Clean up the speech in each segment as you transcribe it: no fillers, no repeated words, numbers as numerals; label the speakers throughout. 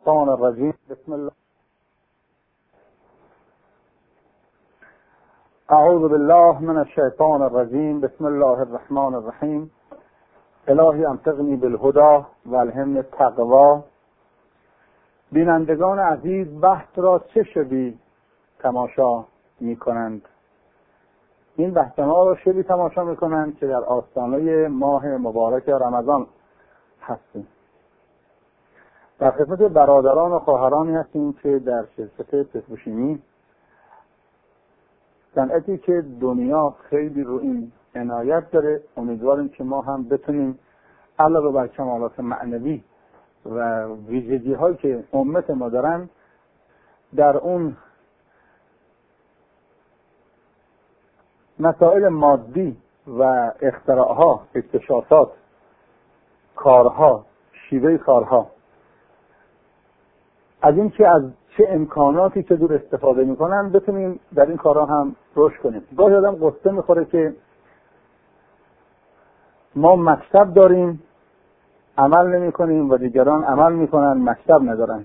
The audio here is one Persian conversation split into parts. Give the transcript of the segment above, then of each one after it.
Speaker 1: الشیطان الرجیم. بسم الله. اعوذ بالله من الشیطان الرجیم. بسم الله الرحمن الرحیم. الهی انطقنی بالهدی و الهمنی التقوی. بینندگان عزیز، بحث را چه شبی تماشا می کنند؟ این بحث ما را شبی تماشا می کنند که در آستانه ماه مبارک رمضان هستیم. در خدمت برادران و خواهرانی هستیم که در شرکت پتروشیمی، صنعتی که دنیا خیلی رو این عنایت داره، امیدواریم که ما هم بتونیم علاوه بر کمالات معنوی و ویژگی هایی که امت ما دارن، در اون مسائل مادی و اختراعها، اکتشافات، کارها، شیوه کارها، از این که از چه امکاناتی که دور استفاده میکنن بتونیم در این کارها هم رشد کنیم. گاهی آدم قصه میخوره که ما مکتب داریم عمل نمی کنیم و دیگران عمل میکنن مکتب ندارن.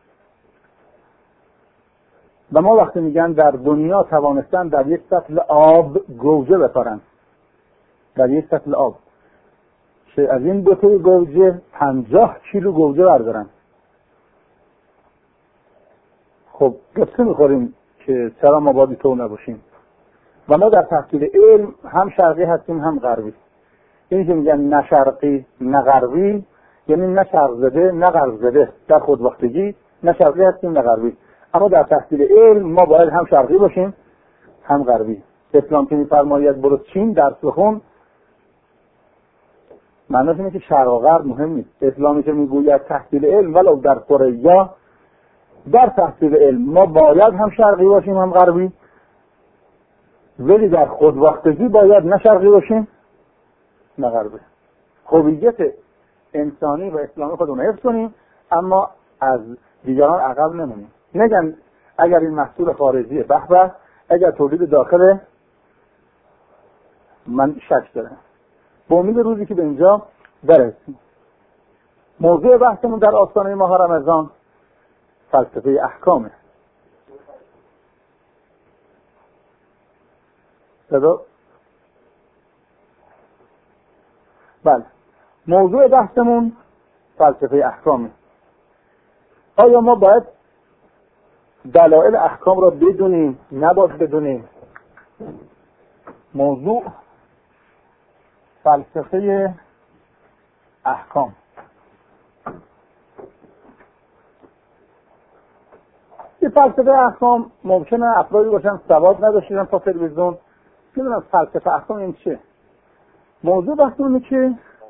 Speaker 1: و ما وقتی میگن در دنیا توانستن در یک سطل آب گوجه بکارن، در یک سطل آب، که از این بطور گوجه 50 کیلو گوجه بردارن. خب قصه میخوریم که چرا ما باید تو نباشیم. و ما در تحصیل علم هم شرقی هستیم هم غربی. اینی که میگن نه شرقی نه غربی، یعنی نه شرق زده نه غرب زده، در خود وقتگی نه شرقی هستیم نه غربی. اما در تحصیل علم ما باید هم شرقی باشیم هم غربی. اسلام که میفرماید برو چین درس بخون، معنیش اینه که شرق و غرب مهم نیست. اسلامی که میگوید تحصیل علم ولو در ثریا، در تحصیل علم ما باید هم شرقی باشیم هم غربی، ولی در خود وقتگی باید نه شرقی باشیم نه غربی. هویت انسانی و اسلامی خودمون حفظ کنیم، اما از دیگران عقب نمونیم. نگن اگر این محصول خارجیه به به، اگر تولید داخله من شک دارم. با امید روزی که به اینجا برسیم. موضوع بحثمون در آستانه ماه رمضان فلسفه احکامه. بله، موضوع بحثمون فلسفه احکامه. آیا ما باید دلایل احکام را بدونیم نباید بدونیم؟ موضوع فلسفه احکام. این فلسفه احکام ممکنه افرادی باشن سواد نداشتن تا تلویزیون میدونن فلسفه احکام این چیه. موضوع بحثمونه که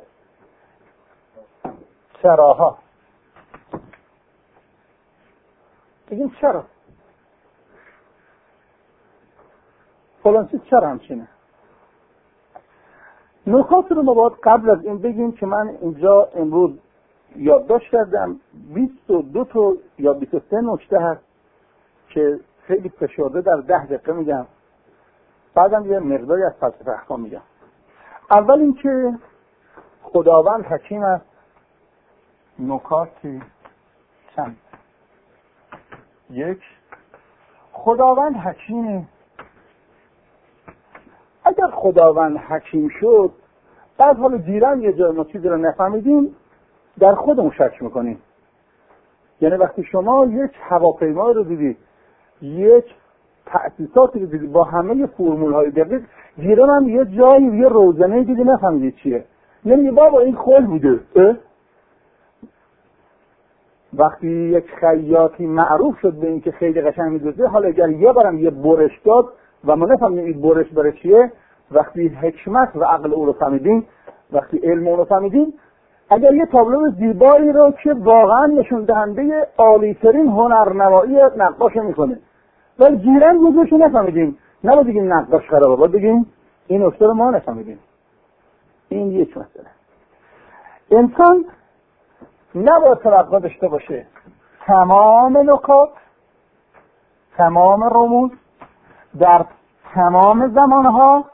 Speaker 1: چراها. بگیم چرا فلان چیز چرا همچینه. نکات رو ما باید قبل از این بگیم که من اینجا امروز یادداشت کردم 22 تا یا 23 نکته هست که خیلی فشرده در 10 دقیقه میگم، بعدم یه مقداری از فلسفه احکام میگم. اول اینکه خداوند حکیم است. نکاتی چند. یک، خداوند حکیمه. اگر خداوند حکیم شد، بعد حالا دیرم یه جای ما چیزی رو نفهمیدیم در خودمون شک میکنیم. یعنی وقتی شما یک هواپیما رو دیدید، یک تأسیساتی رو دیدید با همه فرمول های دقیق، دیرم هم یه جایی یه روزنه دیدی نفهمیدید چیه، نمیگه بابا این خل بوده. وقتی یک خیاطی معروف شد به این که خیلی قشنگ می‌دوزه، حالا اگر یه بارم یه برش داد و ما نفهمیم این برش برای چیه، وقتی حکمت و عقل او رو فهمیدیم، وقتی علم او رو فهمیدیم، اگر یه تابلو زیبایی رو که واقعا نشون دهنده عالی‌ترین هنرنمایی نقاش میکنه، ولی گیرن گذاشت نفهمیدیم، نباید بگیم نقاش خرابه، باید بگیم این نکته رو ما نفهمیدیم. این یک مسئله. انسان نباید توقع داشته باشه تمام نکات، تمام رموز در تمام زمانها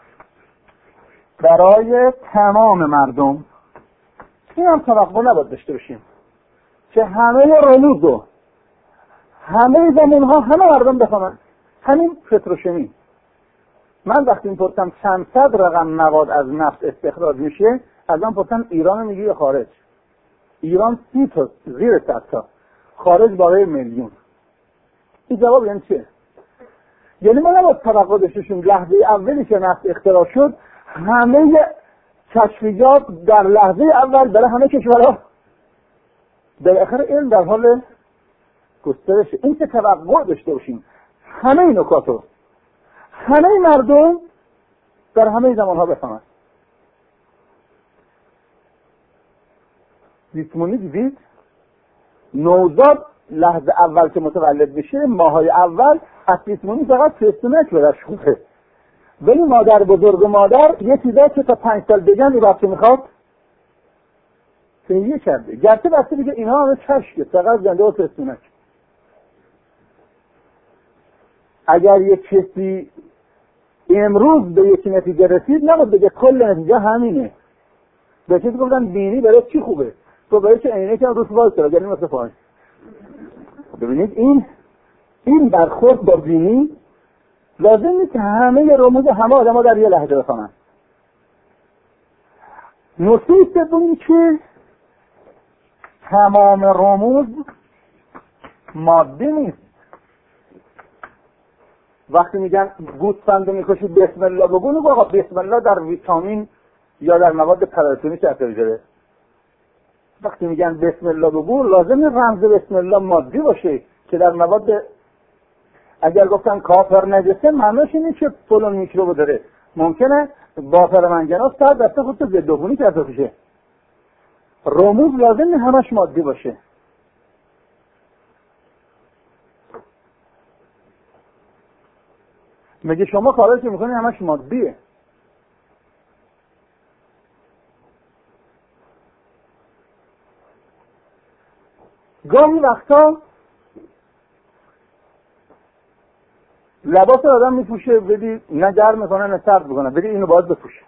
Speaker 1: برای تمام مردم، این هم توقع نباید داشته باشیم. که همه رموز رو همه زمانها همه مردم بفهمن. همین پتروشیمی. من وقتی میپرسم چند صد رقم مواد از نفت استخراج میشه، از من پرسم ایران میگی یا خارج؟ ایران 30 تا زیر 100 تا، خارج بالای میلیون. این جواب یعنی چه؟ یعنی ما نباید توقع داشتیم لحظه اولی که نفت اختراع شد همه کشفیات در لحظه اول برای همه کشورها. بالاخره علم در حال گسترشه. این که توقع داشته باشیم همه این نکاتو همه مردم در همه زمانها بفهمند. زیستمونی دیدید نوزاد لحظه اول که متولد بشه ماهای اول از زیستمونی فقط پستونک برش خوبه، ولی مادر بزرگ و مادر یه چیزا که تا 5 سال بگن این بچه میخواد تنیه کرده، گرچه بسته بگه اینا همه چشکه فقط زنده و پستونک. اگر یک کسی امروز به یک نتیجه رسید نباید بگه کل نتیجه همینه. به کسی گفتن بینی برای چی خوبه؟ تو برای چه عینک هم روش وایس داره، یعنی مثل پایین. ببینید این برخورد با بینی لازم نیست همه رموز همه آدم ها در یه لحظه بفهمن. نکته سومی که تمام رموز ماده نیست. وقتی میگن گوسفند رو میکشید بسم الله بگو، نگو آقا بسم الله در ویتامین یا در مواد پلاتونی چه اثری داره؟ وقتی میگن بسم الله بگو لازم رمز بسم الله مادی باشه که در مواد، اگر گفتن کافر نجسه معناش اینه که فلان میکروب داره، ممکنه بافر منگناز تا دسته خودت ضد عفونی کرده باشه. رموز لازم همش مادی باشه. مگه شما کارایی که میکنید همش مادیه؟ گاهی وقتا لباس آدم میپوشه بدی نه گرم میکنه نه سرد میکنه، بدی اینو باید بپوشه.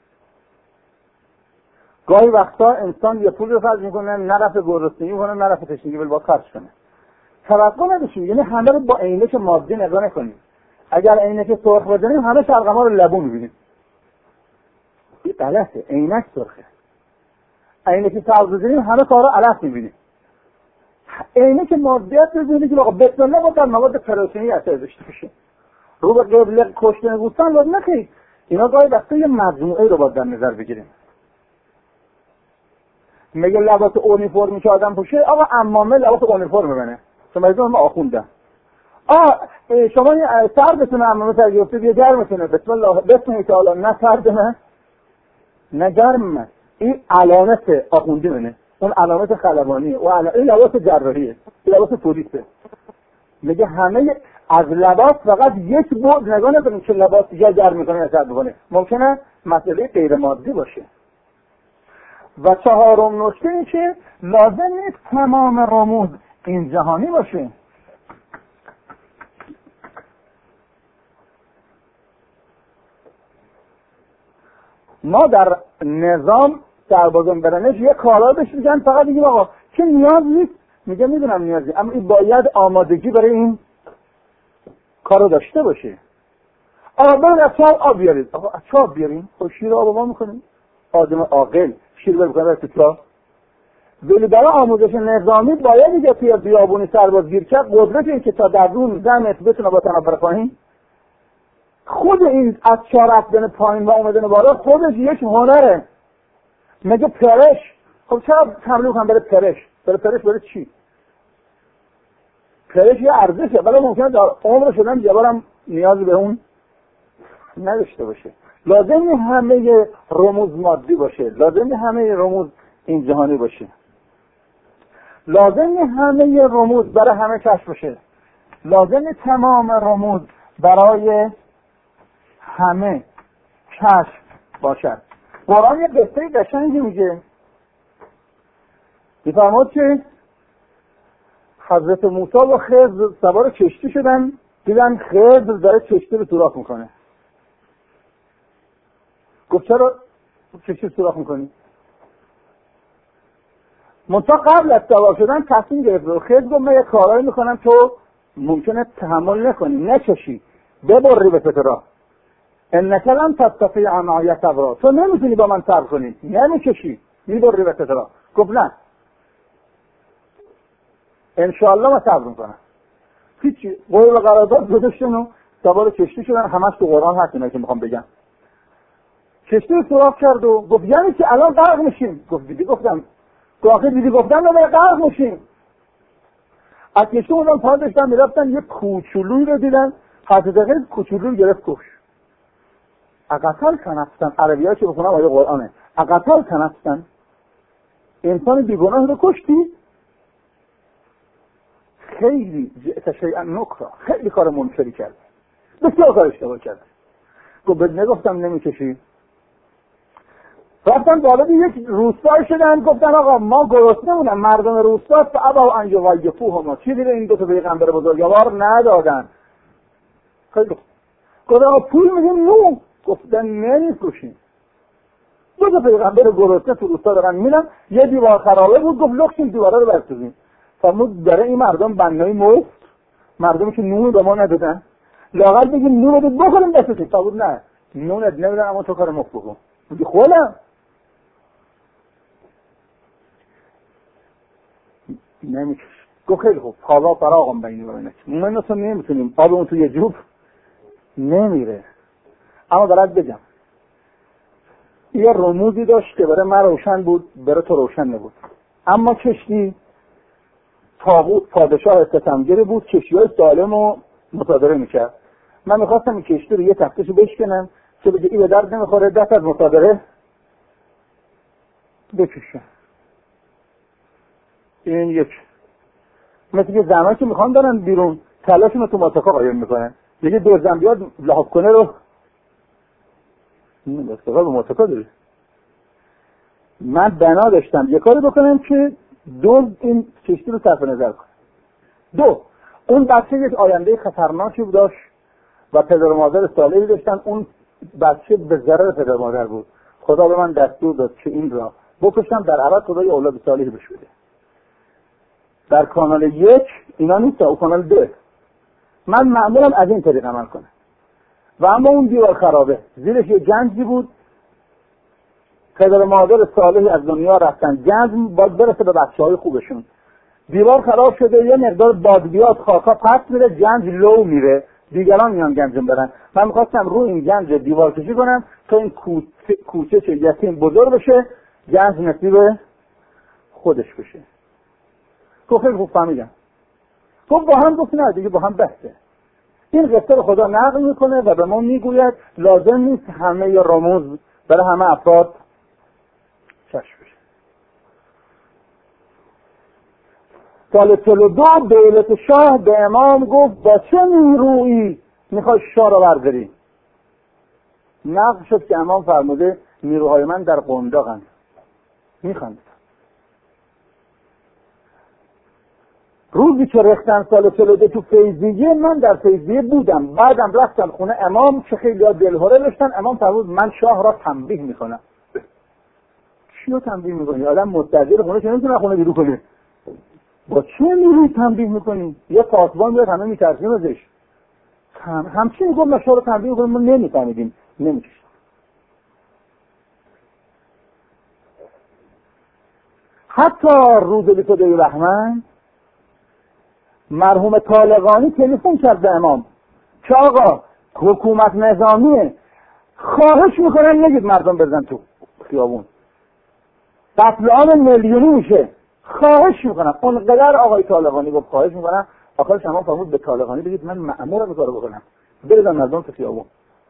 Speaker 1: گاهی وقتا انسان یه پول رو خرج میکنه نرفت گرسنگی میکنه نرفت تشنگی ولی باید خرج کنه. توقع نداشتیم یعنی همه رو با عینک مادی نگاه نکنیم. اگر عینک سرخ بزنیم همه شلغما رو لبو میبینیم. این غلطه، عینک سرخه. عینک سبز بزنیم همه کارا علف میبینیم. عینک مادیات بزنید که آقا بسم الله با در مواد پروتئینی اثر داشته باشه. رو به قبل کشتن گوسفند لازم نخیر. اینا گاهی وقتا یه مجموعه رو باید در نظر بگیریم. میگه لباس اونیفرمی که آدم پوشه، آقا عمامه لباس اونیفرم ببینه. شما ما آخوندم. شما سردتون عمامه ترگیفته بیا گرمتونه. بسم الله بسم تعالی نه سرد نه گرم. این علامت آخوندی منه. اون علامت خلبانیه و این لباس جراحیه، این لباس پلیسه. میگه همه از لباس فقط یک بعد نگاه نکنیم که لباس یا گرم میکنه یا سرد میکنه، ممکنه مسئله غیر مادی باشه. و چهارم نکته این که لازم نیست تمام رموز این جهانی باشه. ما در نظام سربازان برنش یه کارا بهش میگن فقط میگیم آقا که نیاز نیست، میگه میدونم نیاز نیست اما این باید آمادگی برای این کارو داشته باشه. برید از چاه آب بیارید. آقا از چاه بیاریم خب شیر آب ما میکنیم. آدم عاقل شیر بکنه تو چاه. ولی برای آموزش نظامی باید دیگه توی بیابونی سرباز گیر کرد قدرت این که تا در روز 10 متر بتونه با تنابر پایین. خود این از چاه رفتن پایین و اومدن بالا خودش یک هنره. مگه پرش؟ خب چرا تمرین کنم بره پرش؟ بره چی؟ پرش یه ارزشه ولی ممکنه در عمر شدن یه بارم نیازی به اون نداشته باشه. لازم همه رموز مادی باشه، لازم همه رموز این جهانی باشه، لازم همه رموز برای همه کشف باشه، لازم تمام رموز برای همه کشف باشد. قرآن یه قصه قشنگی میگه، میفرماد که حضرت موسی و خضر سوار کشتی شدن، دیدن خضر داره کشتی رو سوراخ میکنه. گفت چرا کشتی سوراخ میکنی؟ منتها قبل از سوار شدن تصمیم گرفت و خیلی گفت من یه کارایی میکنم تو ممکنه تحمل نکنی، نچشی، ببری به فترا. انک لن تستطیع معی صبرا، تو نمیتونی با من صبر کنی، نمیکشی، میبری به فترا. گفت نه، انشاءالله من صبر میکنم. هیچی، قول و قرارداد گذاشتن و سوار کشتی شدن. همش تو قرآن هست اینا که میخوام بگم. کشتی رو سراغ کرد و گفت یعنی که الان غرق میشیم. گفت دیدی گفتم، آخه دیدی گفتم نه غرق میشیم. از کشتی اونم پا داشتن میرفتن، یه کوچولوی رو دیدن، حضرت کوچولوی گرفت کش. اقتل تنفسن، عربی ها که بخونم آیه قرآنه، اقتل تنفسن، انسان بیگناه رو کشتی. خیلی جئت شیئا نکرا، خیلی کار منکری کرد، بسیار کار اشتباه کرد. گفت بد نگفتم نمیکشی. رفتن وارد یک روستای شدن، گفتن آقا ما گرسنه بودیم، مردم روستا فابوا ان یضیفوهما، چیزی به این دو تا پیغمبر بزرگوار ندادن. خیلی گفت آقا پول میدیم نو. گفتن نمیکشیم. دو تا پیغمبر گرسنه تو روستا دارن میرن، یه دیوار خرابه بود، گفت لخشیم دیوارا رو بسازیم. فرمود برای این مردم بنای مفت، مردمی که نون به ما ندادن، لااقل بگیم نون بدید بخوریم بسازیم. فرمود نه، نونت نمیدن اما تو کار مفت بکن. میگه خودم نمیکش. گفت خیلی خوب، حالا فراغم بینی و بینک، من اصلا نمیتونیم، آب اون توی جوب نمیره. اما برات بگم یه رموزی داشت که برای من روشن بود، برای تو روشن نبود. اما کشتی طاغوت پادشاه ستمگری بود، کشتی‌های سالم رو مصادره میکرد. من میخواستم این کشتی رو یه تختشو بشکنم که بگه این به درد نمیخوره، دست از مصادره بکشم. این یک مثل که زمان که میخوان دارن بیرون تلاشون رو تو ماتکا قایم میکنن، یکی دوزن بیاد لحاف کنه رو استقلال به ماتکا داره. من بنا داشتم یه کاری بکنم که این کشتی رو صرف نظر کنم. دو، اون بچه یک آینده خطرناکی داشت و پدر و مادر صالحی داشتن. اون بچه به ضرر پدر و مادر بود. خدا به من دستور داد که این را بکشم، در عوض خدا یه اولاد صالحی بهش بده. در کانال 1 اینا نیست، او کانال 2. من معمولم از این طریق عمل کنم. و اما اون دیوار خرابه، زیرش یه گنجی بود، پدر و مادر صالحی از دنیا رفتن، گنج باید برسه به بچه‌های خوبشون. دیوار خراب شده، یه مقدار باد بیاد خاکا پس میره، گنج لو میره، دیگران میان گنجم برن. من میخواستم روی این گنج دیوار کشی کنم تا این کوچه چه یتیم بزرگ بشه، گنج نصیب خودش بشه. گفت خیلی خوب فهمیدم. گفت با هم، گفت نه دیگه با هم بحثه. این قصه رو خدا نقل میکنه و به ما میگوید لازم نیست همه ی رموز برای همه افراد کشف بشه. سال 42 دولت شاه به امام گفت با چه نیرویی میخوای شاه رو برداری؟ نقل شد که امام فرموده نیروهای من در قنداقند. میخواند. روزی که رختن سال 42 تو فیضیه، من در فیضیه بودم، بعدم رفتم خونه امام که خیلی ها دلهوره داشتن. امام فرمود من شاه را تنبیه میکنم. چی رو تنبیه میکنی؟ آدم مستاجر خونه که نمیتونه خونه بیرون کنه، با چه نیروی تنبیه میکنی؟ یه پاسبان میاد همه میترسیم ازش. همچین میگم من شاه را تنبیه میکنم، ما نمیفهمیدیم، نمیکشیم. حتی روز 22 بهمن مرحوم طالقانی تلفن کرد به امام که آقا حکومت نظامیه، خواهش میکنن نگید مردم بزن تو خیابون، قتل عام میلیونی میشه، خواهش میکنم. اونقدر آقای طالقانی گفت خواهش میکنم، آخرش امام فرمود به طالقانی بگید من مأمورم این کارو بکنم، بزن مردم تو خیابون.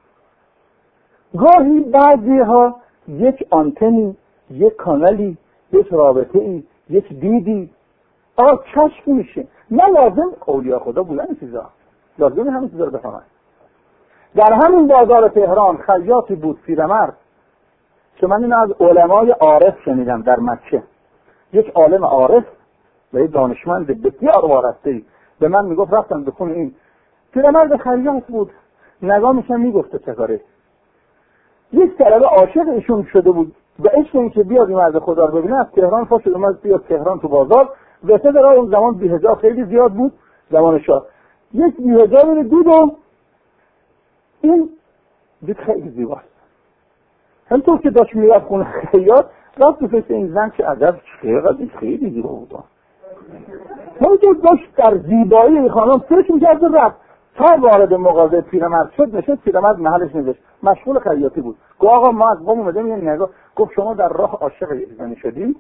Speaker 1: گاهی بعضی ها یک آنتنی، یک کانالی، یک رابطه‌ای، یک دیدی آقا کشف میشه. نه لازم اولیاء خدا بودن این چیزا، لازم همین چیزا رو بفهمن. در همین بازار تهران خیاطی بود پیرمرد که من اینو از علمای عارف شنیدم در مکه. یک عالم عارف و یک دانشمند بسیار وارسته‌ای به من میگفت، رفتم بخون این پیرمرد خیاط بود، نگاه میشم میگفت چه کاره. یک طلبه عاشق ایشون شده بود به عشق این که بیاد این مرد خدا رو ببینه از تهران پا شد اومد بیاد تهران تو بازار. وسط راه اون زمان بی‌حجاب خیلی زیاد بود زمان شاه، یک بی‌حجاب رو دید و این دید خیلی زیباست. همطور که داشت میرفت خونه خیاط رفت تو فکر این زن چه عجب خیلی زیبا بود. همونطور داشت در زیبایی این خانم فکر میکرد و رفت تا وارد مغازه پیرمرد شد. نشد پیرمرد محلش نوشت، مشغول خیاطی بود. گفت آقا ما از قم اومدیم یه نگاه. گفت شما در راه عاشق یک زنی شدی؟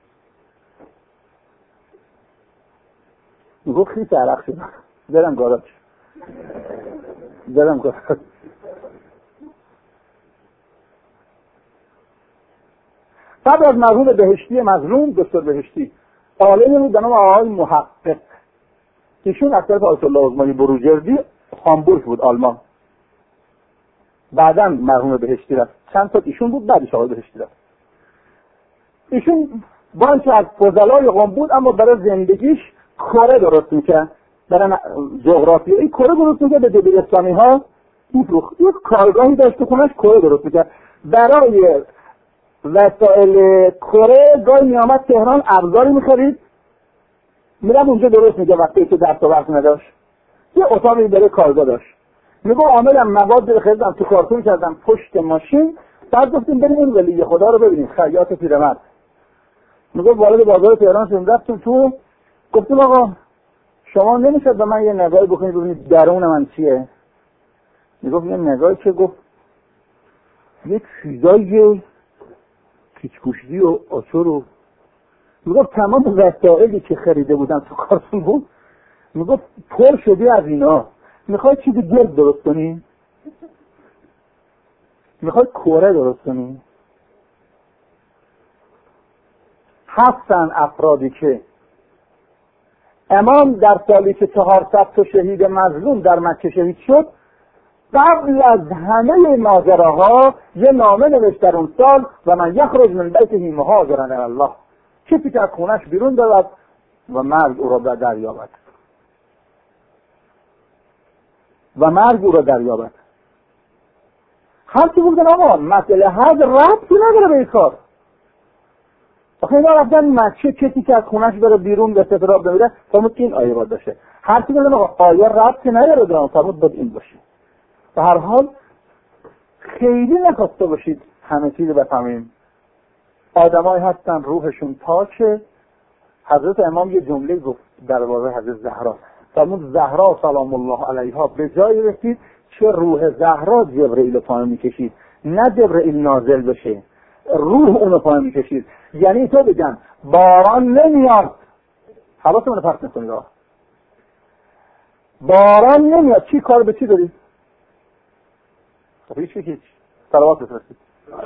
Speaker 1: گفت خیلی عرق شدم برم گاراژ. قبل از مرحوم بهشتی مظلوم دکتر بهشتی عالمی بود به نام آقای محقق. ایشون از طرف آیت الله عظمایی بروجردی هامبورگ بود آلمان. بعداً مرحوم بهشتی رفت. چند تا ایشون بود بعدش آقای بهشتی رفت. ایشون با اینکه از فضلای قم بود اما برای زندگیش کره درست میکرد، برای جغرافیایی کره درست میکرد. به دبیرستانی ها یک کارگاهی داشت تو خونش کره درست میکرد. برای وسایل کره گاهی میامد تهران ابزاری میخرید میرم اونجا درست میگه وقتی که دست و وقت نداشت. یه اتاقی برای کارگاه داشت. میگو عاملم مواد رو خریدم تو کارتون کردم پشت ماشین. بعد گفتیم بریم این ولی خدا رو ببینیم خیاط پیرمرد. میگو وارد بازار تهران شدیم رفتیم تو گفتیم آقا شما نمیشه به من یه نگاهی بکنید ببینید درون من چیه؟ میگفت یه نگاهی که گفت یه چیزای کیچکوشی و آچور و میگفت تمام وسایلی که خریده بودم تو کارتون بود میگفت پر شدی از اینا. میخوای چیزی گرد درست کنی؟ میخوای کوره درست کنی؟ هستن افرادی که امام در سالی که 400 تا شهید مظلوم در مکه شهید شد قبل از همه ماجراها یه نامه نوشت در اون سال و من یخرج من بیته مهاجرا الی الله، کسی که از خونش بیرون دارد و مرگ او را دریابد هر چی بودن آقا مسئله حج ربطی نداره به این کار. آخه اینا رفتن مکه کسی که از خونش بره بیرون به سفراب نمیره فرمود این آیه باید باشه. هر چی بودن آقا آیه ربطی نداره دارم فرمود باید این باشه. به هر حال خیلی نخواسته باشید همه چیز بفهمیم. آدمایی هستن روحشون پاکه. حضرت امام یه جمله گفت درباره حضرت زهرا فرمود زهرا سلام الله علیها به جایی رسید چه روح زهرا جبرئیل پایین میکشید، نه جبرئیل نازل بشه، روح اونو پایین میکشید. یعنی تو بگم باران نمیاد، حواستون رو پرت نکنید آقا، باران نمیاد چی کار به چی دارید؟ هیچ صلوات بفرستید.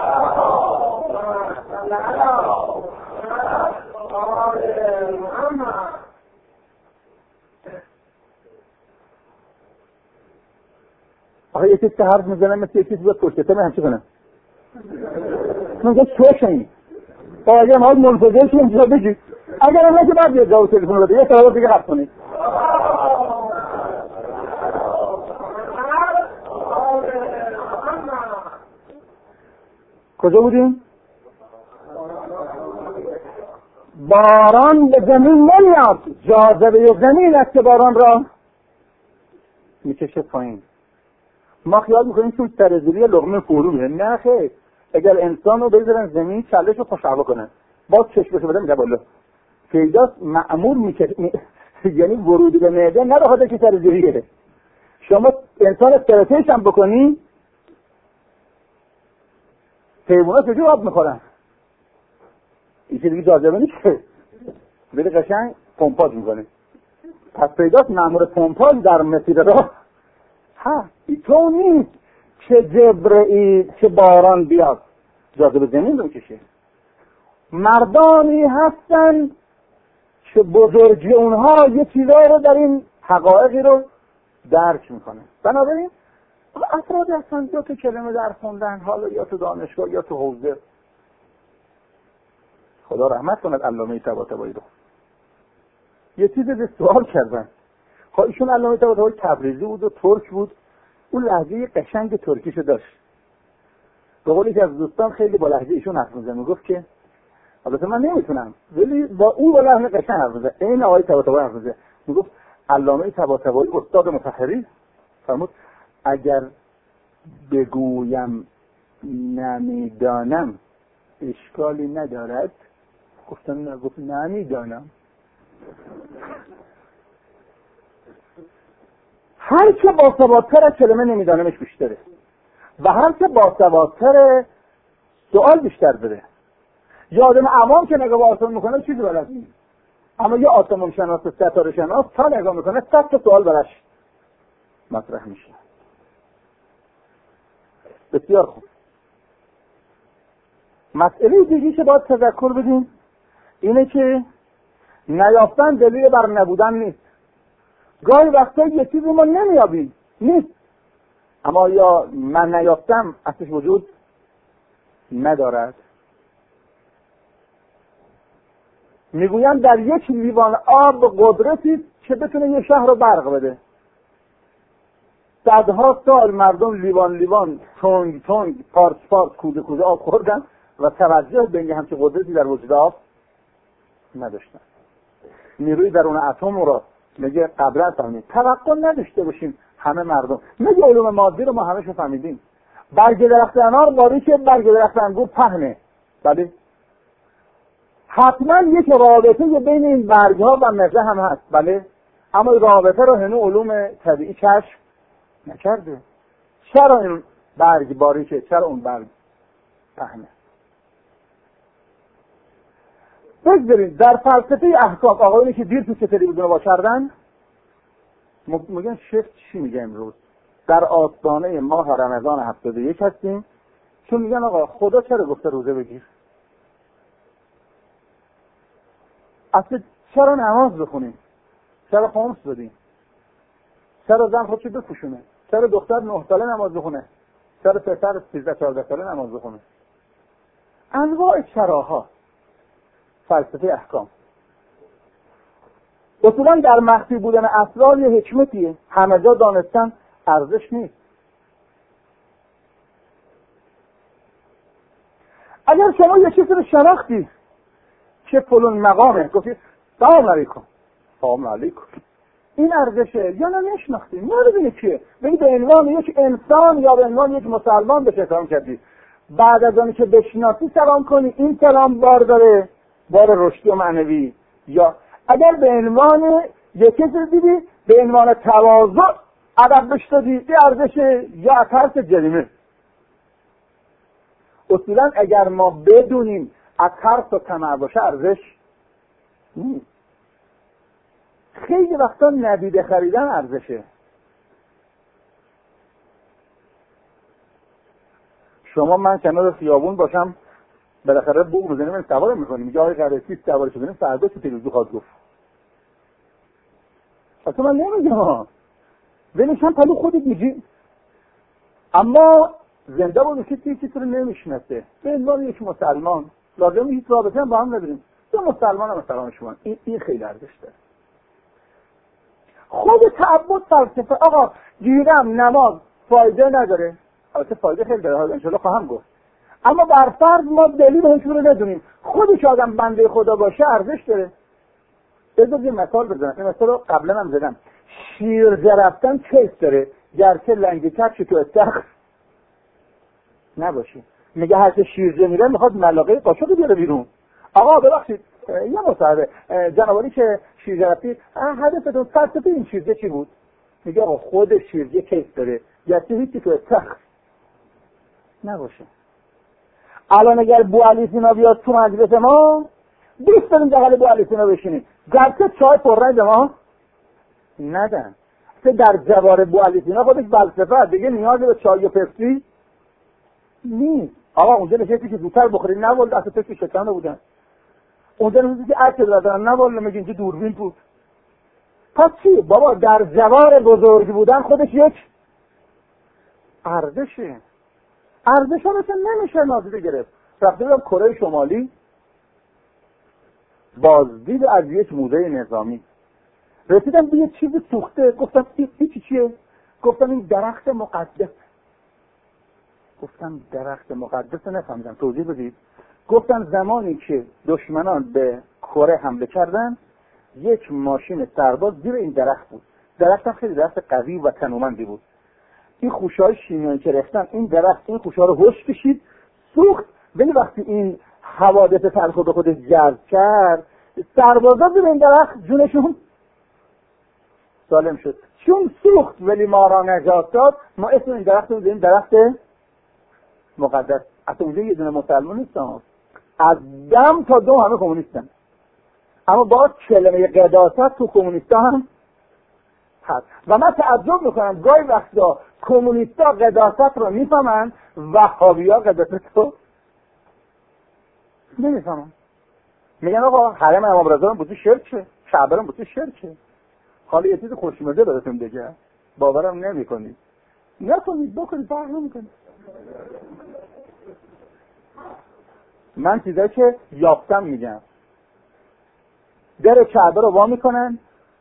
Speaker 1: آخه یکی که حرف میزنه مثل یکی که پشتته من همچه کنم من گفت چوشنی اگر ما منفذر شما اینجا بگید اگر هم نکه بعد یه جاو تلفون بده یه صلوات دیگه حرف کنید. کجا بودیم؟ باران به زمین نمیاد، جاذبه زمین است که باران را میکشه پایین. ما خیال میکنیم چون سرزیری لقمه فرو میره، نه خیر. اگر انسان رو بذارن زمین چلش رو خوشحوا کنن باز چشمشو بده میگه بالا پیداست معمول میکشه یعنی ورودی به معده نه بخاطر که سرزیری گره. شما انسان استراتژیش هم بکنی حیوانات چجور آب میخورن؟ این چیزی دیگه جاذبه نیست، بده قشنگ پمپاژ میکنه. پس پیداست مأمور پمپاژ در مسیر راه تو نیست که جبرئیل که باران بیاد جاذبه زمین رو میکشه. مردانی هستن که بزرگی اونها یه چیزایی رو در این حقایقی رو درک میکنه. بنابراین افراد هستن یا تو کلمه در خوندن حالا یا تو دانشگاه یا تو حوزه. خدا رحمت کند علامه طباطبایی رو. یه چیزی به سوال کردن خب ایشون علامه طباطبایی تبریزی بود و ترک بود، اون لهجه قشنگ ترکیشو داشت. به قول یکی از دوستان خیلی با لهجه ایشون حرف می‌زد، میگفت که البته من نمیتونم ولی با اون با لحن قشنگ حرف می‌زد، این آقای طباطبایی حرف می‌زد، میگفت علامه طباطبایی استاد مطهری فرمود اگر بگویم نمیدانم اشکالی ندارد. گفتم نه، گفت نمیدانم. هر که باسوادتر از کلمه نمیدانمش بیشتره و هر که باسوادتر سوال بیشتر بده. یه آدم عوام که نگاه به آسمان میکنه چیزی بلد نیست، اما یه آسمان شناس ستاره شناس تا نگاه میکنه 100 تا سوال براش مطرح میشه. بسیار خوب. مسئله دیگه که باید تذکر بدیم اینه که نیافتن دلیل بر نبودن نیست. گاهی وقتا یه چیزی ما نمیابیم نیست، اما یا من نیافتم اصلش وجود ندارد. میگویم در یک لیوان آب قدرتی که بتونه یه شهر رو برق بده. صدها سال مردم لیوان لیوان تنگ تنگ پارچ پارچ کوزه کوزه آب خوردن و توجه به اینکه همچین قدرتی در وجود آب نداشتن. نیروی درون اتم رو میگه قبلا فهمید. توقع نداشته باشیم همه مردم. میگه علوم مادی رو ما همه شو فهمیدیم. برگ درخت انار باریکه، برگ درخت انگور پهنه. بله حتما یک رابطه بین این برگ ها و مزه هم هست. بله اما این رابطه رو هنوز علوم طبیعی کشف نکرده. چرا این برگ باریکه، چرا اون برگ پهنه؟ بگذارید در فلسفه احکام آقایونی که دیر تو چه تلویزیون وا کردن میگن شیخ چی میگه امروز در آستانه ماه رمضان 71 هستیم، چون میگن آقا خدا چرا گفته روزه بگیر؟ اصلا چرا نماز بخونیم؟ چرا خمس بدیم؟ چرا زن خودشو بپوشونه؟ چرا دختر 9 ساله نماز بخونه؟ چرا پسر 13 14 ساله نماز بخونه؟ انواع چراها. فلسفه احکام اصولا در مخفی بودن اسرار یه حکمتیه. همه جا دانستن ارزش نیست. اگر شما یه چیزی رو شناختی که فلان مقامه، گفتی سلام علیکم، سلام علیکم، این ارزشه، یا نه نشناختی، نمیدونی کیه، بگی به عنوان یک انسان یا به عنوان یک مسلمان به سلام کردی. بعد از آنی که بشناسی سلام کنی، این سلام بار داره، بار رشدی و معنوی. یا اگر به عنوان یک چیز دیدی، به عنوان تواضع ادب بشدی، این ارزشه یا ترس جریمه. اصولا اگر ما بدونیم از ترس و طمع باشه ارزش نیست. خیلی وقتا ندیده خریدن ارزشه. شما من کنار خیابون باشم بالاخره بوق بزنیم این سوار میکنیم، میگه آقای قرسی سوار شدیم، فردا تو تلویزیون خواهد گفت. اصلا من نمیگم ولشم پلو خودت میگی. اما زنده بود کسی چیزی رو نمیشناسه. به عنوان یک مسلمان لازم هیچ رابطه هم با هم نداریم. تو مسلمان هم مسلمان شما. این خیلی ارزش داره. خود تعبد فلسفه آقا گیرم نماز فایده نداره. البته فایده خیلی داره، ان شاء الله خواهم گفت. اما بر فرض ما دلیل هیچ رو ندونیم، خودش آدم بنده خدا باشه ارزش داره. بذار یه مثال بزنم. این مثال رو قبلا هم زدم. شیرجه رفتن کیف داره، گرچه لنگ کفش تو استخر نباشه. میگه هر که شیرجه میره میخواد ملاقه قاشق بیاره بیرون. آقا ببخشید یه مصاحبه جنابالی که شیرجه رفتی هدفتون فلسفه این شیرجه چی بود؟ میگه آقا خود شیرجه کیف داره، گرچه هیچی تو استخر نباشه. الان اگر بو علی سینا بیاد تو مجلس ما، بیست بریم دقل بو علی سینا بشینیم، گرچه چای پررنج ما ندن. که در جوار بو علی سینا خودش فلسفه دیگه نیازی به چای و پپسی نیست. آقا اونجا نشستی که زودتر بخوری، نه والله اصلا تو که شکم بودن. اونجا نشستی که عکس دادن، نه والله میگه اینجا دوربین بود. پس چی؟ بابا در جوار بزرگ بودن خودش یک ارزشه. ارزش ها مثل نمیشه نادیده گرفت. رفته بودم کره شمالی، بازدید از یک موزه نظامی. رسیدم به یه چیز سوخته، گفتم این چیه؟ گفتم این درخت مقدس. گفتم درخت مقدس نفهمیدم، توضیح بدید. گفتن زمانی که دشمنان به کره حمله کردن، یک ماشین سرباز زیر این درخت بود. درخت هم خیلی درخت قوی و تنومندی بود. این خوشه‌های شیمیایی که رفتن، این درخت این خوشه‌ها رو هوش کشید، سوخت. ولی وقتی این حوادث تلخ به خودش جذب کرد، سربازا زیر این درخت جونشون سالم شد. چون سوخت ولی ما را نجات داد، ما اسم این درخت رو بزنیم درخت مقدس. اصلا اونجا یه دونه مسلمان نیستن، از دم تا دم همه کمونیستن. اما با کلمه قداست تو کمونیستا هم هست. و من تعجب میکنم گاهی وقتا کمونیستا قداست رو میفهمن، وهابی‌ها قداست رو نمیفهمن. میگن آقا حرم امام رضا هم بودی شرکه، کعبه هم بودی شرکه. حالا یه چیز خوشمزه براتون بگم، باورم نمیکنید. نکنید، بکنید، فرق نمیکنه. من چیزایی که یافتم میگم. در کعبه رو وا میکنن،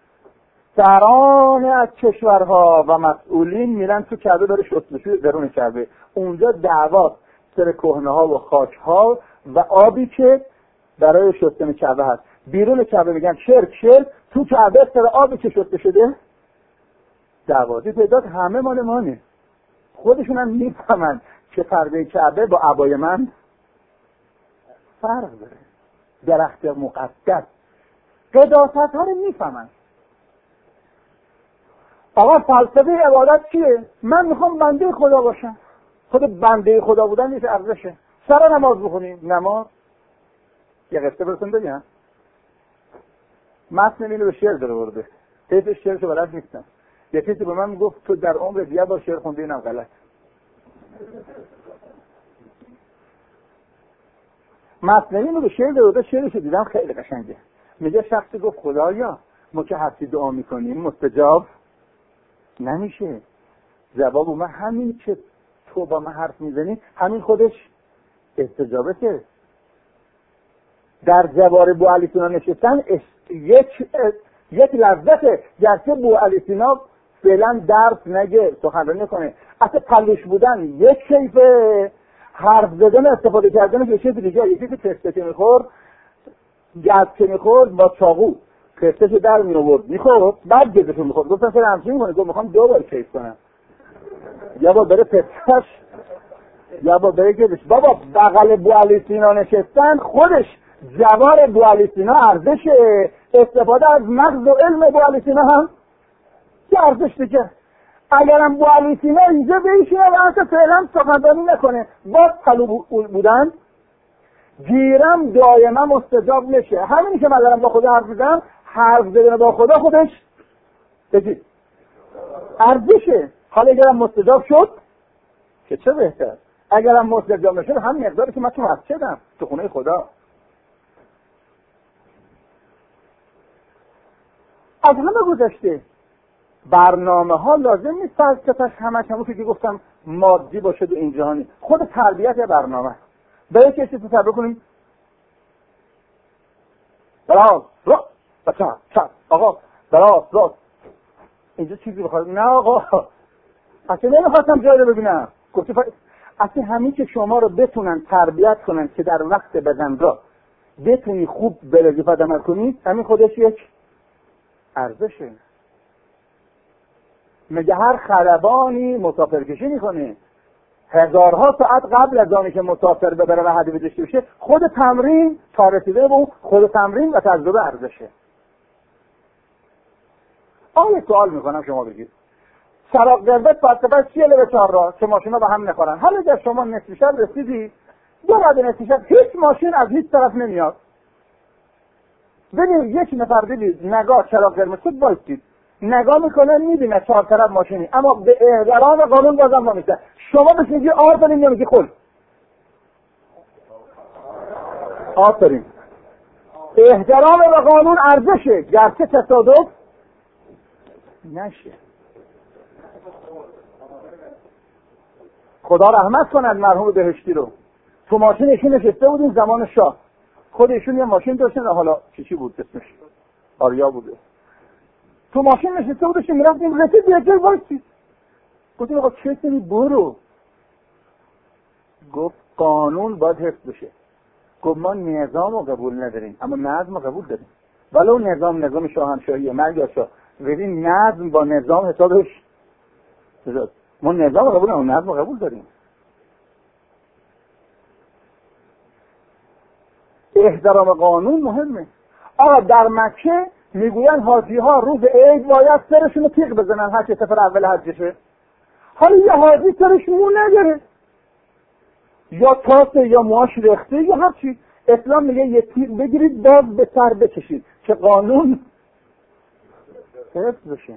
Speaker 1: سران از کشورها و مسئولین میرن تو کعبه برای شستشوی درون کعبه. اونجا دعوا سر کهنه ها و خاک ها و آبی که برای شستن کعبه هست. بیرون کعبه میگن شرک، تو کعبه سر آبی که شسته شده دعوا. تعداد همه مال مانه. خودشون هم میفهمن که پرده کعبه با عبای من فرق داره. درخت مقدس قداست ها رو میفهمن. آقا فلسفه عبادت چیه؟ من میخوام بنده خدا باشم. خود بنده خدا بودن یه ارزشه. سر نماز بخونیم. نماز یه قصه برسون بگم. متن اینو به شعر داره برده. حیث شعرشو بلد نیستم. یه کسی به من گفت تو در عمر دیگه با شعر خونده، اینم غلط. متن اینو به شعر داره، شعرشو دیدم خیلی قشنگه. میگه شخصی گفت خدایا ما که هستی دعا میکنیم مستجاب نمیشه. جواب اومد همین که تو با من حرف میزنی همین خودش استجابته. در جوار بوعلی سینا نشستن یک لذته. گرچه بوعلی سینا فعلا درس نگه، سخنرانی کنه، اصلا پلوش بودن یک کیفه، حرف زدن استفاده کردن به چیز دیگه. یکی که تسته که میخورد، گز که میخورد با چاقو کستشو در می‌آورد میخورد، بعد گزشو میخورد. گفتم چرا همچین میکنه؟ گفت میخوام دو بار کیف کنم، یا با بره پستش یا با بره گزش. بابا بغل بوعلی سینا نشستن خودش جوار بوعلی سینا ارزشه. استفاده از مغز و علم بوعلی سینا هم چه ارزش دیگه. اگرم بوعلی سینا اینجا بشینه و اصلا فعلا سخنرانی نکنه، باز پلو بودن گیرم دائما مستجاب نشه. همینی که من دارم با خدا حرف میزنم، حرف زدن با خدا خودش بگید ارزشه. حالا اگرم مستجاب شد که چه بهتر، اگرم مستجاب نشد همین مقداری که من تو مسجدم، تو خونه خدا. از همه گذشته برنامه ها لازم نیست فلسفه‌اش همش همون که گفتم مادی باشه و این جهانی. خود تربیت یا برنامه به یک کسی تصور کنیم براز را بچه چند آقا براز راست اینجا چیزی بخواد. نه آقا اصلا نمیخواستم جایی رو ببینم. گفتی اصلا همین که شما رو بتونن تربیت کنن که در وقت بدن را بتونی خوب به وظیفه عمل کنی، همین خودش یک ارزشه. میگه هر خلبانی مسافرکشی میکنه، هزارها ساعت قبل از آنی که مسافر ببره و هدیه داشته باشه، خود تمرین تا رسیده به خود تمرین و تجربه ارزشه. آیا سوال میکنم شما بگید چراغ قرمز فلسفه چیه به 4 راه که ماشینا به هم نخورن؟ حالا اگر شما نصف شب رسیدی، دو بعد نصف شب هیچ ماشین از هیچ طرف نمیاد، ببین یک نفر دید نگاه چراغ قرمز شد بایستید، نگاه میکنه میبینه 4 طرف ماشینی، اما به احترام قانون بازم ما میشه. شما بهش میگی آفرین یا میگی خل؟ آفرین. احترام به قانون ارزشه، گرچه تصادف نشه. خدا رحمت کند مرحوم بهشتی رو. تو ماشین ایشون نشسته بودیم زمان شاه، خود ایشون یه ماشین داشتن، حالا چی بود اسمش، آریا بوده. تو ماشین نشسته بودیم میرفتیم، رسید یه جای وایسید، گفتیم آقا چه کنی برو. گفت قانون باید حفظ بشه. گفت ما نظام رو قبول نداریم اما نظم رو قبول داریم. ولو نظام شاهنشاهی مرگ یا شاه، ولی نظم با نظام حسابش ما نظام رو قبول نداریم، نظم رو قبول داریم. احترام قانون مهمه. آقا در مکه میگوین حاجی ها روز عید باید سرشون رو تیغ بزنن هر که سفر اول حجشه. حالا یه حاجی سرش مو نداره، یا تاسه یا ماش رخته یا هر چی، اسلام میگه یه تیغ بگیرید باز به سر بکشید که قانون حفظ بشه.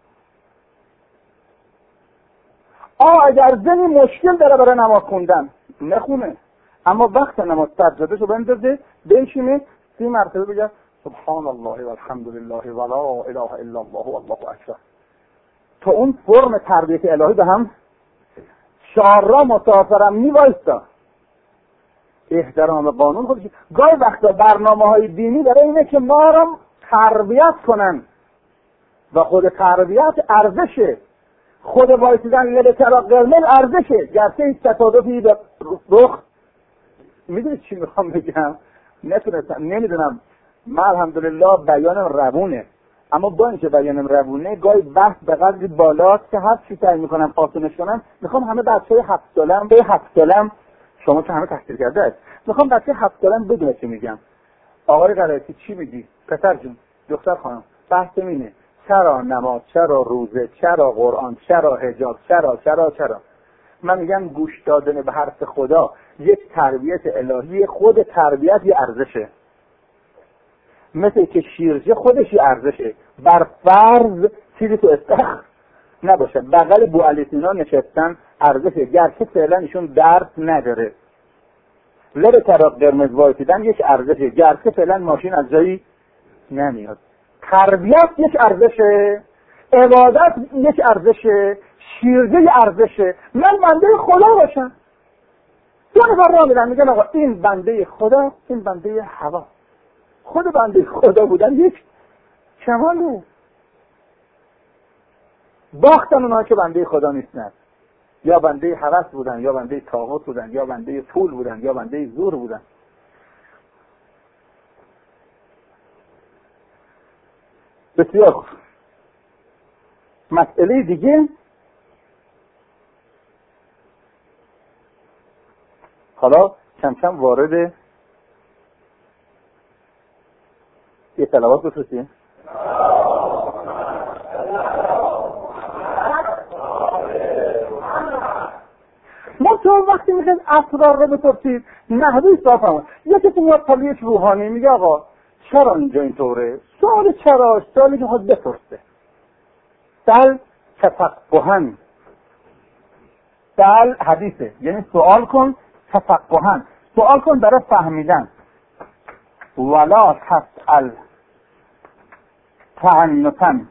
Speaker 1: اگر زنی مشکل داره برای نماز خوندن نخونه، اما وقت نماز سجدهشو بندازه بنشینه 30 مرتبه بگه سبحان الله و الحمد لله و لا اله الا الله و الله اکبر. تو اون فرم تربیت الهی به هم شارا مسافرم میوایستا. احترام قانون خودش. گاهی وقتا برنامه‌های دینی برای اینه که ما رو تربیت کنن و خود تربیت ارزشه. خود وایسیدن لب چراغ قرمز ارزشه، گرچه هیچ تصادفی به رخ. میدونید چی میخوام بگم؟ نمیدونم. من الحمدلله بیانم روونه، اما با اینکه بیانم روونه گاهی بحث به قدری بالاست که هر چی سعی میکنم آسونش کنم. میخوام همه بچه‌های 7 سالم شما که همه تحصیل کرده است، میخوام بچه 7 سالم بدونه چی میگم. آقای قرائتی چی میگی؟ پسر جون، دختر خانم، بحث اینه چرا نماز، چرا روزه، چرا قرآن، چرا حجاب، چرا. من میگم گوش دادن به حرف خدا یک تربیت الهی. خود تربیت یه ارزشه، مثل که شیرجه خودش یه ارزشه. بر فرض چیزی تو استخ نباشه. بغل بوعلی سینا نشستن ارزشه، گرچه فعلا ایشون درس نداره. لب چراغ قرمز وایسیدن یک ارزشه، گرچه فعلا ماشین از جایی نمیاد. تربیت یک ارزشه، عبادت یک ارزشه، شیرجه یک ارزشه. من بنده خدا باشم. 2 نفر راه میرن میگن آقا این بنده خدا، این بنده هوا. خود بنده خدا بودن یک کماله. باختن اونها که بنده خدا نیستن، یا بنده هوس بودن، یا بنده طاغوت بودن، یا بنده پول بودن، یا بنده زور بودن. بسیار خوب. مسئله دیگه، حالا کم کم وارد یه صلوات بفرستیم. ما تو وقتی میخواید اسرار رو بپرسید نحوی صاف هم. یکی تو میاد پالیش روحانی میگه آقا چرا اینجا اینطوره؟ سوال چرا؟ سوالی که خود بپرسه. سال تفقهن، سال حدیثه، یعنی سوال کن تفقهن، سوال کن برای فهمیدن. ولا تسأل تعنتن.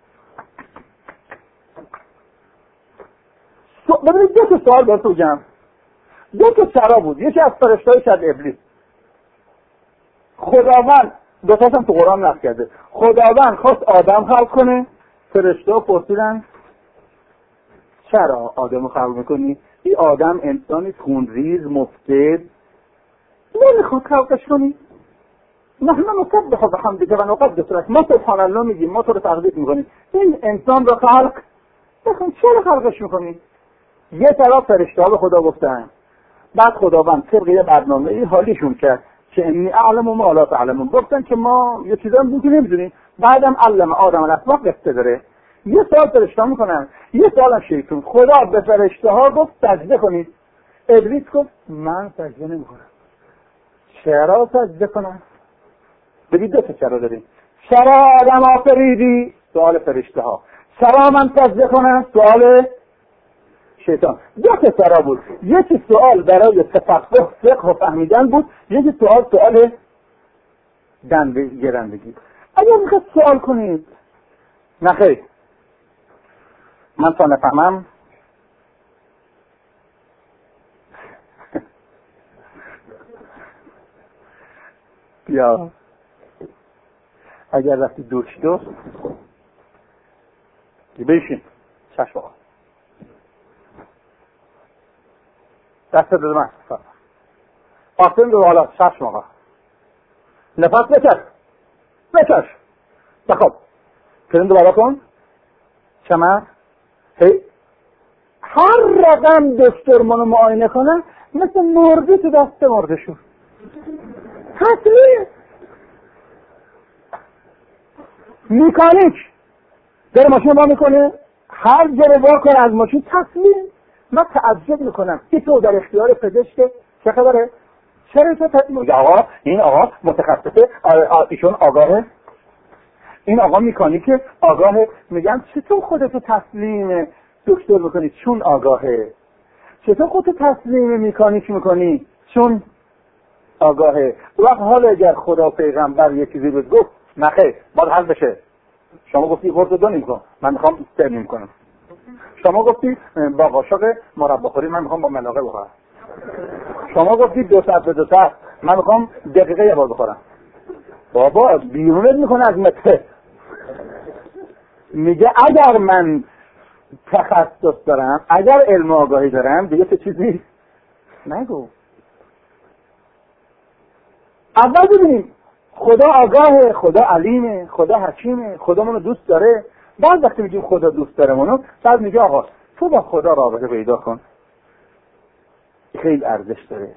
Speaker 1: ببینید 2 سوال برای تو جمع. 2 چرا بود. یکی از فرشته‌های شد ابلیس. خداوند 2 تاشم تو قرآن نقل کرده. خداوند خواست آدم خلق کنه، فرشته‌ها پرسیدن چرا آدمو خلق میکنی؟ این آدم انسانی خونریز مفسد، نمیخواد خلقش کنی؟ نحن نسبح بحمدک و نقدس لک. ما سبحان الله میگیم، ما تو رو تقدیس میکنیم. این انسان رو خلق بخون، چرا خلقش میکنی؟ یه طرف فرشته‌ها به خدا گفتن، بعد خداوند طبق یه برنامه‌ای حالیشون کرد که انی اعلم و ما لا تعلمون. گفتن که ما یه چیزا بود که نمیدونیم. بعدم علم آدم الاسماء قصه داره. یه سوال فرشته‌ها میکنن، یه سوال هم شیطان. خدا به فرشته‌ها گفت سجده کنید. ابلیس گفت من سجده نمیکنم. چرا سجده کنم؟ بگید 2 چرا داریم. چرا آدم آفریدی؟ سوال فرشته‌ها. چرا من سجده کنم؟ سوال شیطان. 2 چرا بود. یکی سوال برای تفقه فقه و فهمیدن بود، یکی سوال دنده گرندگی. اگر میخواید سوال کنید نخیر من تا نفهمم بیا اگر رفتی دکتر بشین چشم آقا دست دو من آسان دو بالا 6 موقع نفس بکش بخواب کلیم دو بالا کن چمن هر رقم دکتر منو معاینه کنن مثل مرده تو دست مرده شد تسلیم میکانیک داره ماشین با میکنه هر جا رو با کنه از ماشین تسلیم. من تعجب میکنم که تو در اختیار پزشک چه خبره؟ چرا تو تسلیم؟ آقا این آقا متخصصه ایشون آگاهه، این آقا میکانیکه آگاهه. میگم چطور خودتو تسلیم دکتر میکنی چون آگاهه؟ چطور خودتو تسلیم میکانیک میکنی چون آگاهه؟ وقت حالا اگر خدا پیغمبر یه چیزی بود گفت نخیر باید حل بشه. شما گفتی قرص دو نیم کن من میخوام 3 نیم کنم. شما گفتی با قاشق مربا خوری من میخوام با ملاقه بخورم. شما گفتی 2 ساعت به 2 ساعت من میخوام دقیقه یه بار بخورم. بابا بیرونت میکنه از مته. میگه اگر من تخصص دارم اگر علم آگاهی دارم دیگه چه چیزی نگو. اول ببینیم خدا آگاهه، خدا علیمه، خدا حکیمه، خدا منو دوست داره. بعد وقتی میگیم خدا دوست داره منو بعد میگه آقا تو با خدا رابطه پیدا کن خیلی ارزش داره.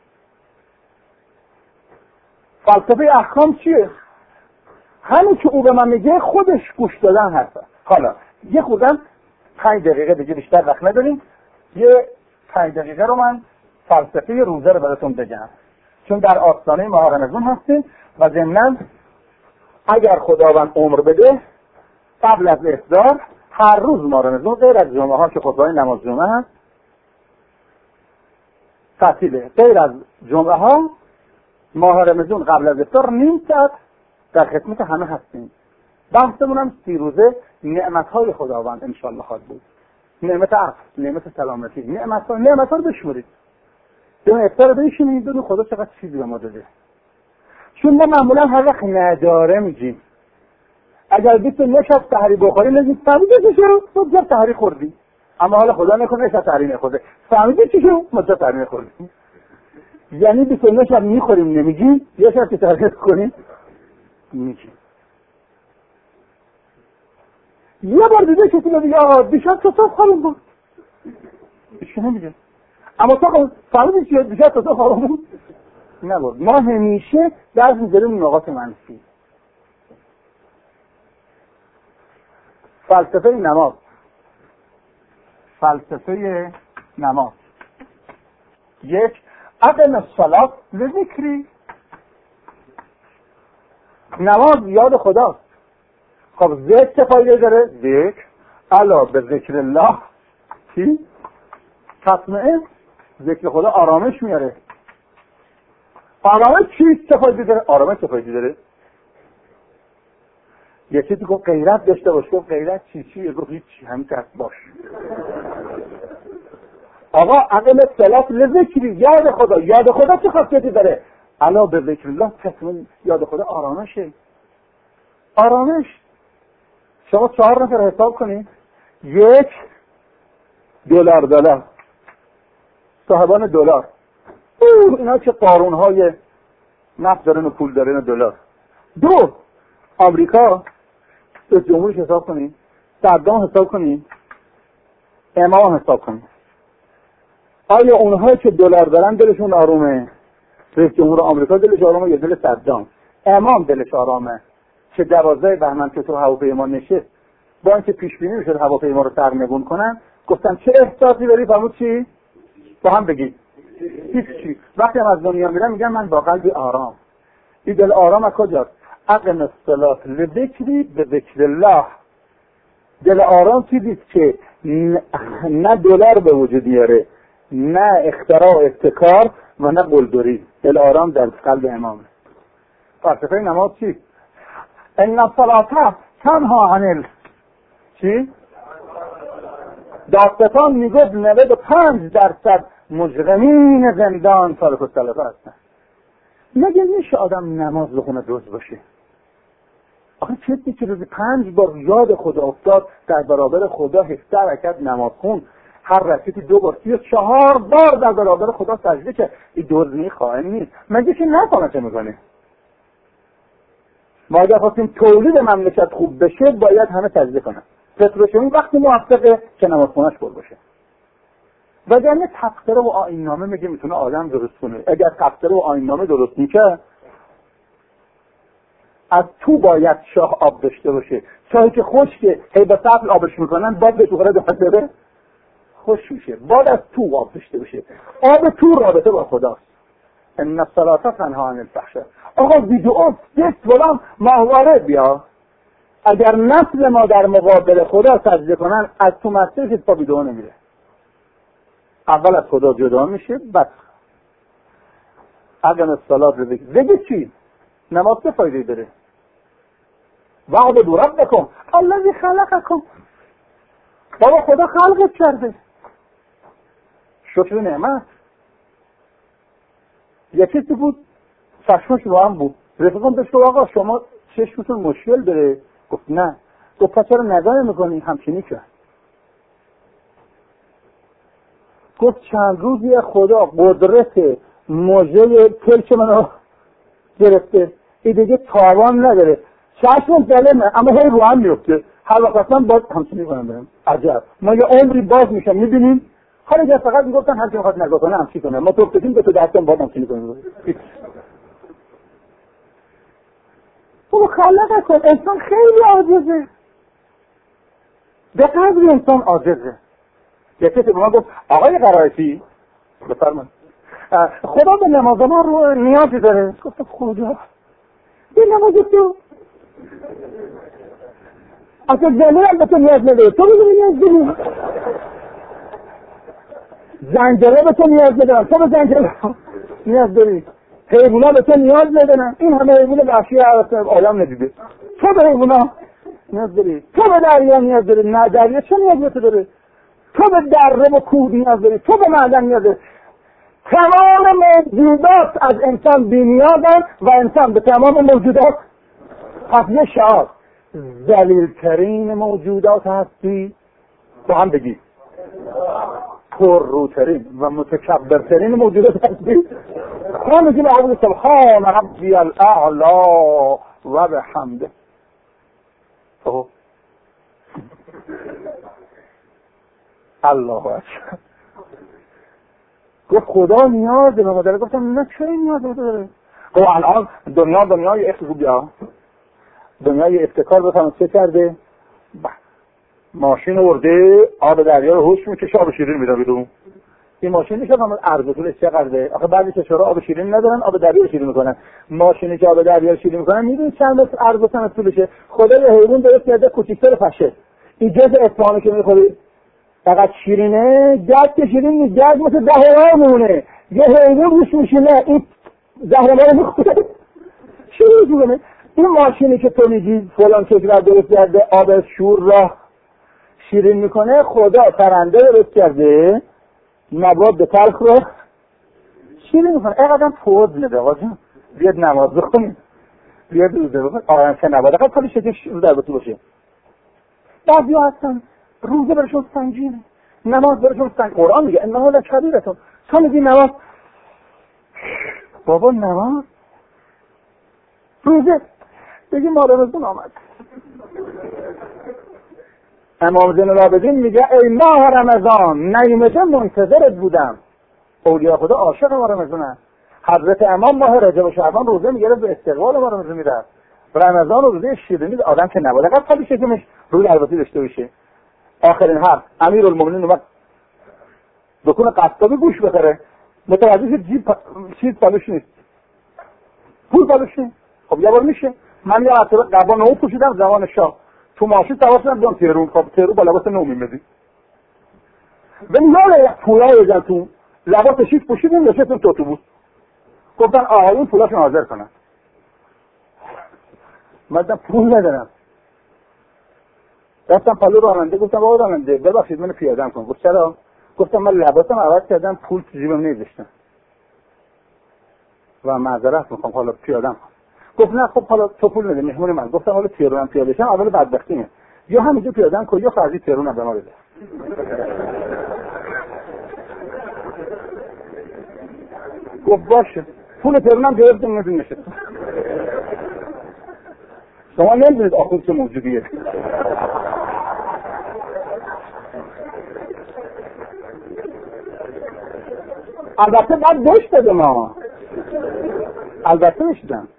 Speaker 1: فلسفه احکام چیه؟ همین که او به من میگه خودش گوش دادن هست. حالا یه خودم 5 دقیقه دیگه بیشتر وقت نداریم، یه 5 دقیقه رو من فلسفه روزه رو براتون بگم چون در آستانه ماه رمضان هستیم و ضمناً اگر خداوند عمر بده قبل از افطار هر روز ماه رمضان غیر از جمعه ها که خطبه نماز جمعه هست تعطیله، غیر از جمعه ها ماه رمضان قبل از افطار نیم ساعت در خدمت همه هستیم. بحثمون هم 30 روزه نعمت‌های خداوند انشالله خواهد بود. نعمت عفو، نعمت سلامتی، نعمت‌ها رو بشمرید. دون افطار بشینید بدون خدا چقدر چیزی به ما داده. چون ما معمولا هر وقت نداره میگیم. اگر 29 شب سحری بخوری نگید فهمیدی چرا؟ تو سحری خوردی. اما حالا خدا نکنه شب سحری نخورده. فهمیدی چی شد؟ مدت سحری نخوردی. یعنی 29 شب میخوریم نمیگیم، یه شب که سحری کنیم میگیم. یه بار دیگه کسی رو دیگه آقا دیشب تو خوابم بود. ایشون نمیگه. اما تو فهمیدی چیه دیشب تو خوابم بود؟ نبود. ما همیشه درس میذاریم نقاط منفی. فلسفه نماز. فلسفه نماز. 1 اقم الصلاة لذکری. نماز یاد خداست. خب ذکر چه فایده داره؟ ذکر علا به ذکر الله چی؟ تطمئن. ذکر خدا آرامش میاره. آرامش چیست؟ چه فایده داره؟ آرامش چه فایده داره؟ یه چیزی گفت غیرت داشته باش. گفت غیرت چیه؟ گفت هیچی همین که باش. آقا اقل صلات لذکری یاد خدا. یاد خدا چه خاصیتی داره؟ علا به ذکر الله تطمئن. یاد خدا آرامشه. آرامش. شما 4 نفر حساب کنید. 1 دلار صاحبان دلار اینا چه قارونهای نفت دارن و پول دارن و دلار. 2 آمریکا رئیس جمهورش حساب کنید، صدام حساب کنید، امام حساب کنید. آیا اونهایی که دلار دارن دلشون آرومه؟ رئیس جمهور آمریکا دلش آرومه یا دل صدام؟ امام دلش آرومه که 12 بهمن که تو هواپیما نشست با اینکه پیش بینی میشد هواپیما رو سرنگون کنن گفتن چه احساسی داری؟ فرمود چی؟ با هم بگید. هیچی. وقتی هم از دنیا میرم میگم من با قلبی آرام. این دل آرام از کجاست؟ اقم الصلاة لذکری به ذکر الله. دل آرام چیزیست که نه دلار به وجود میاره، نه اختراع و ابتکار و نه قلدری. دل آرام در قلب امامه. فلسفه نماز چی؟ ان الصلاة تنها عن چی؟ داستان میگفت 95% مجرمین زندان تارک الصلاة هستن. مگه میشه آدم نماز بخونه دزد باشه؟ آخه کسی که روزی 5 بار یاد خدا افتاد در برابر خدا 17 رکعت نماز خون هر رکعتی 2 بار 34 بار در برابر خدا سجده که این دزدی خائن نیست. مگه که نفهمه چه میکنه؟ ما اگر خواستیم تولید مملکت خوب بشه باید همه سجده کنن. پتروشیمی وقتی موفقه که نمازخونه‌اش پر باشه. وگرنه تفسیر و آیین‌نامه میگه میتونه آدم درست کنه. اگر تفسیر و آیین‌نامه درست میشه از تو باید شاه آب داشته باشه. چاهی که خشکه هی به سطل آبش میکنن باد به تو خورده خوش میشه. باد از تو آب داشته باشه. آب تو رابطه با خداست. ان الصلاة تنهی عن الفحشاء. آقا ویدئو دست بلام ماهواره بیا. اگر نسل ما در مقابل خدا سجده کنن از تو مسیر که با ویدئو نمیره. اول از خدا جدا میشه بعد اگر الصلاة رو بگه چی؟ نماز چه فایده‌ای داره؟ وعبدوا ربکم الذی خلقکم. بابا خدا خلقت کرده. شکر نعمت. یکی بود چشمش رو هم بود. رفیقم بهش گفت آقا شما چشمتون مشکل داره؟ گفت نه. گفت پس چرا نگاه میکنی؟ همچینی کرد. گفت چند روزی خدا قدرت موجه پلک منو گرفته. این دیگه تاوان نداره. چشمم سلمه اما هی رو هم میفته. هر وقت اصلا باز همچینی کنم برم. عجب. ما یه عمری باز میشم میبینیم. حالا اگر فقط میگفتن هر کی میخواد نگاه کنه همچی کنه. ما تو بتیم به تو دستم باز همچینی کنیم. تو خلق کن. انسان خیلی عاجزه. به قدری انسان عاجزه. یکی به من گفت آقای قرائتی بفرمایید خدا به نماز ما رو نیازی داره. گفتم خدا به نماز تو اصلا زنه هم به تو نیاز نداره. تو بگو نیاز داری. زنجره به تو نیاز ندارم. تو به زنجره نیاز داری. حیوونا به تو نیاز ندارن. این همه حیوون وحشی عالم ندیده. تو به حیوونا نیاز داری. تو به دریا نیاز داری. نه دریا چه نیاز به تو داره؟ تو به دره و کوه نیاز داری. تو به معدن نیاز داری. تمام موجودات از انسان بی‌نیازن و انسان به تمام موجودات. پس یه شعار ذلیل‌ترین موجودات هستی با هم بگی پرروترین و متکبرترین موجودات هستی. ما میگیم اعوذ سبحان ربی الاعلی و بحمده. الله اکبر. گفت خدا نیاز به ما داره. گفتم نه چه نیاز داره؟ گفت الان دنیای اخروبیا دنیای ابتکار بفهم چه کرده؟ ماشین ورده آب دریا رو هوش میکشه آب شیرین میده بدون. این ماشین میشه هم ارز طولش چقدره؟ آخه بعضی کشورها آب شیرین ندارن آب دریا رو شیرین میکنن. ماشینی که آب دریا رو شیرین میکنن میدونی چند متر ارز سنت طولشه؟ خدا یه حیوان درست کرده کوچیک‌تر پشه. این جز اصفهانی که میخوری فقط شیرینه. گرد که شیرین نیست. گرد مثل زهرمار مونه. یه حیوان روش میشینه این زهرمار میخوره. چی میگونه؟ این ماشینی که تو میگی فلان کشور درست کرده آب شور را شیرین میکنه. خدا پرنده درست کرده مواد تلخ رو شیرین میکنه. اینقدر پوز میده. آقا جان بیاد نماز بخونیم. بیاد روزه بخونیم. آقا چه نباید اقل کلی شکل رو در بطور باشه. بعضی ها هستن روزه برشون سنگینه. نماز برشون سنگینه. قرآن میگه انها لکبیرتون. تو میگی نماز بابا نماز روزه بگی ماه رمضان آمد. امام زین العابدین میگه ای ماه رمضان نیومده منتظرت بودم. اولیاء خدا عاشق ماه رمضانن. حضرت امام ماه رجب و شعبان روزه میگرفت به استقبال ماه رمضان میرفت. رمضان و روزه شیرینی آدم که نباید فقط خالی شکمش روی الباطی داشته باشه. آخرین حرف امیرالمومنین اومد دکون قصابی گوش بخره. متوجه شد جیب چیز پالوش نیست. پول پالوش نیست. خب یه بار میشه. من یه مرتبه قبا نو پوشیدم زمان شاه. تو ماشین سوار شدم بیام تهران. خب تهران با لباس نو میمدی. ولی یاله پولای جاتون لباس شیک پوشیدیم نشستیم تو اتوبوس. گفتن آقایون پولاشون حاضر کنن. من پول ندارم. رفتم پالو راننده گفتم آقا راننده ببخشید منو پیاده‌ام کن. گفت چرا؟ گفتم من لباسم عوض کردم پول تو جیبم نمیذاشتم و معذرت میخوام حالا پیاده‌ام کن. گفت نه خب حالا تو پول بده مهمون من. گفتم حالا تهران پیاده شم اول بدبختیه. یا همینجا پیاده‌ام کن یا فرضی تهران به ما بده. گفت باشه. پول ترونم گرفتم نشد. شما نمیدونید آخوند چه موجودیه. البته بعد دوش داده ما. البته نشدم.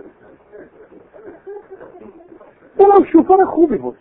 Speaker 1: اونم شوفر خوبی بود.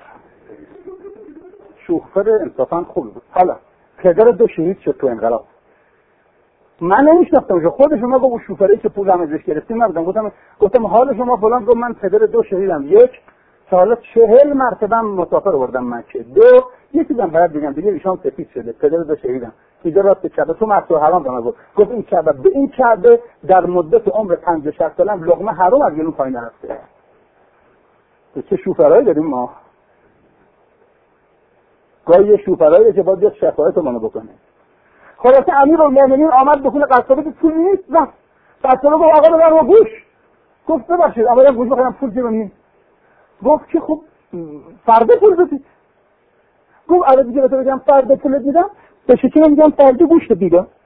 Speaker 1: شوفر انصافا خوبی بود. حالا پدر دو شهید شد تو انقلاب. من نمیشناختم خود شما گفت شوفری که پولم ازش گرفتیم نبودم. گفتم حال شما فلان. گفت من پدر دو شهیدم. یک تا حالا 40 مرتبه مسافر آوردم مکه. دو یکی دیدم برات بگم دیگه ایشان سفید شده. پدر دو شهیدم. اینجا راست کعبه تو مسجد حرام به من گفت این کعبه به این کعبه در مدت عمر 50 60 سالم لقمه حرام از گلوم پایین نرفته. چه شوفرایی داریم ما. گاهی یه شوفرایی که باید بیاد شفاعت منو بکنه. خلاصه امیرالمومنین آمد بخونه قصابه که پول نیست. نه قصابه گفت آقا ببر و گوش. گفت ببخشید اما گوش بخورم پول جیبم نیست. گفت که خب فردا پول بدید. گفت الان دیگه بهت بگم فردا پول دیدم به شکلی میگم فردا گوشت دیدم.